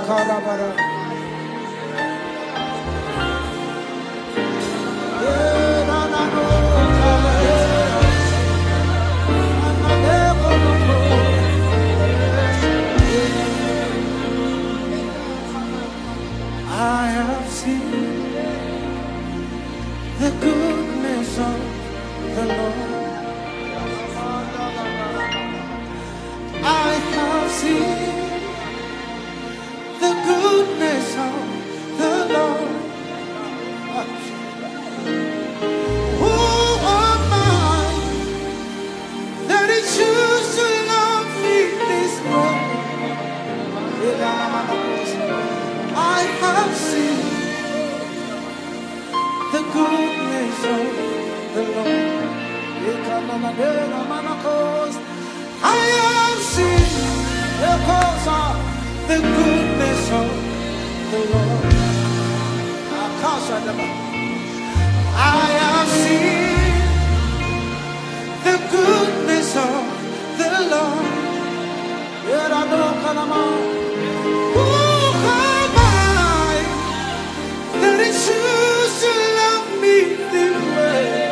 I have seen the goodness of the Lord. I have seen the goodness of the Lord. Who am I that He choose to love me this way? I have seen the goodness of the Lord. I have seen the goodness of the Lord. I have seen the goodness of the Lord. Who am I that He choose to love me this way?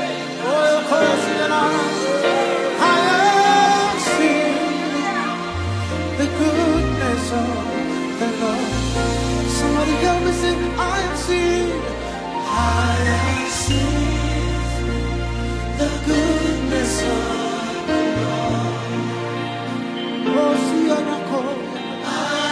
I have seen the goodness of the Lord. Somebody help me sing. I have seen the goodness of the Lord. Oh, see, I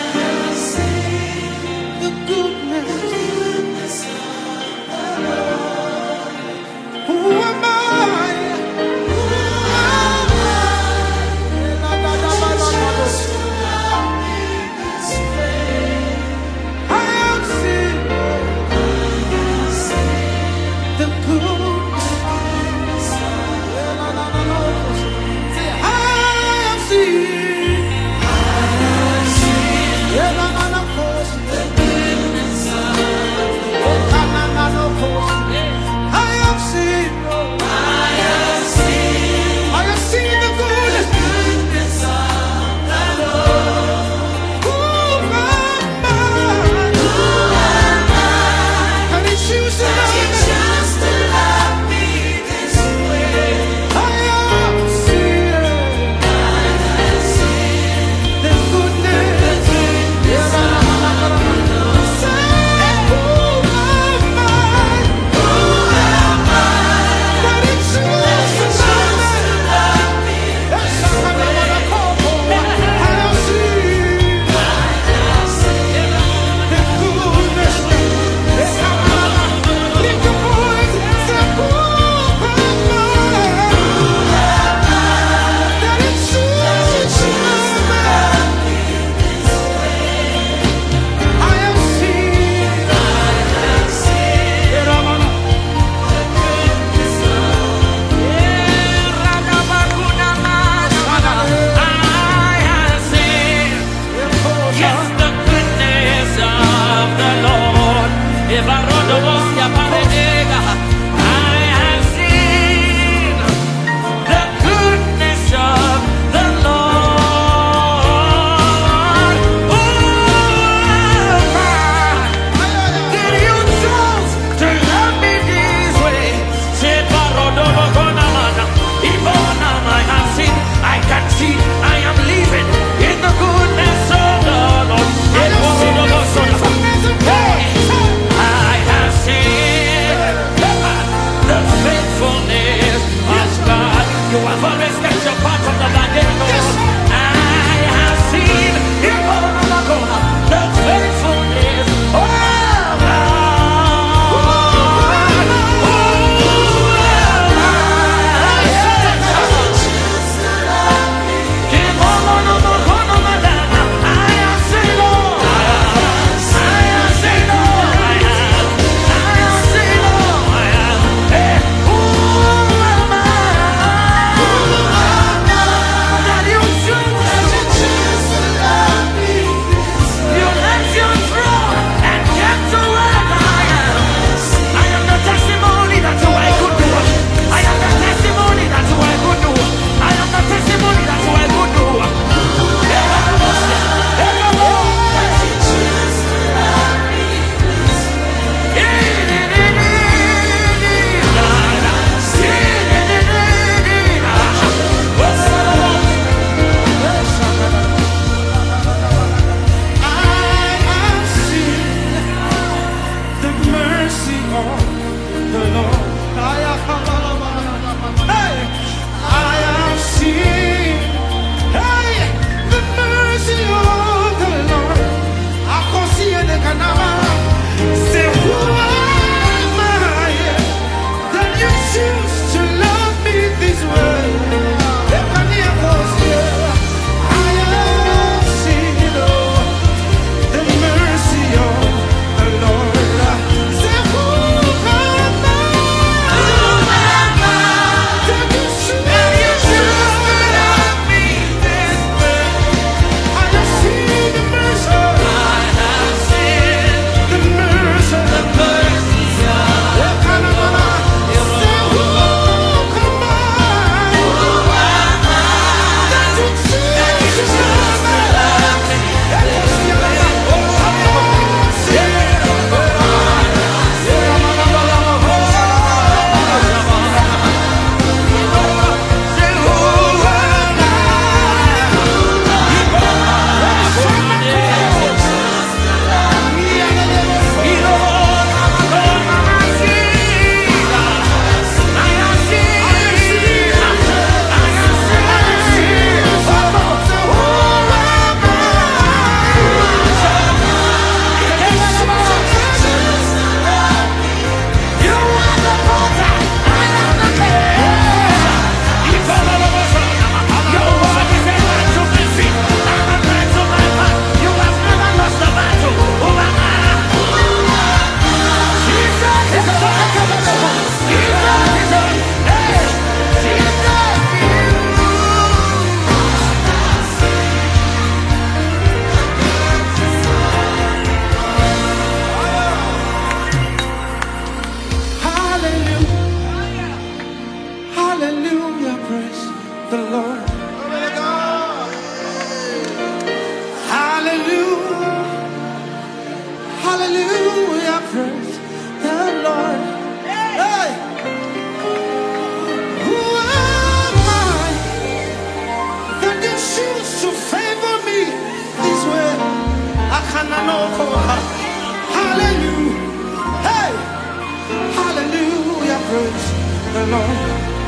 Hallelujah. Hey. Hallelujah. Praise the Lord.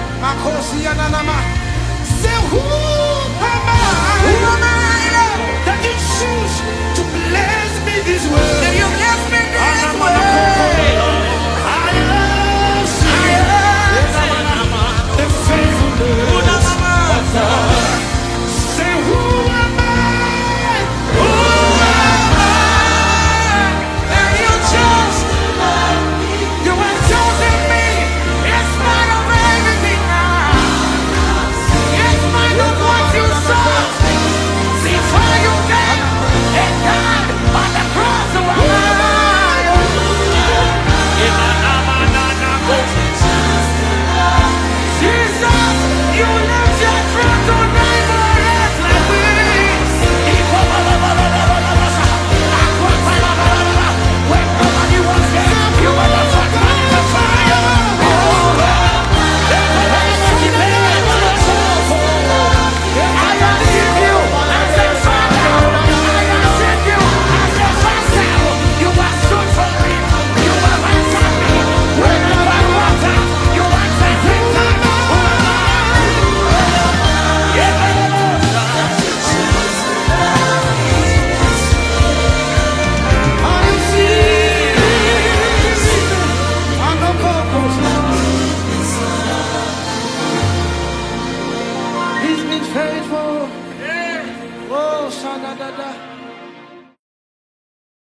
Say, who am I? Who am I? That you choose to bless me this way. That you bless me this way. I am the faithfulness of God. Say, who am I? Who am I? That you chose to love me. You have chosen me in spite of everything now. In spite of what you saw. Before you came and died on the cross of our Jesus, you left your throne to neighbor us like we. When nobody was there, you were the first one in the fire. I receive you as a father. I accept you as a father. You are stood for me. You have answered me. Whenever I walk out, you answer every time. He's been faithful. Oh, Shadadada.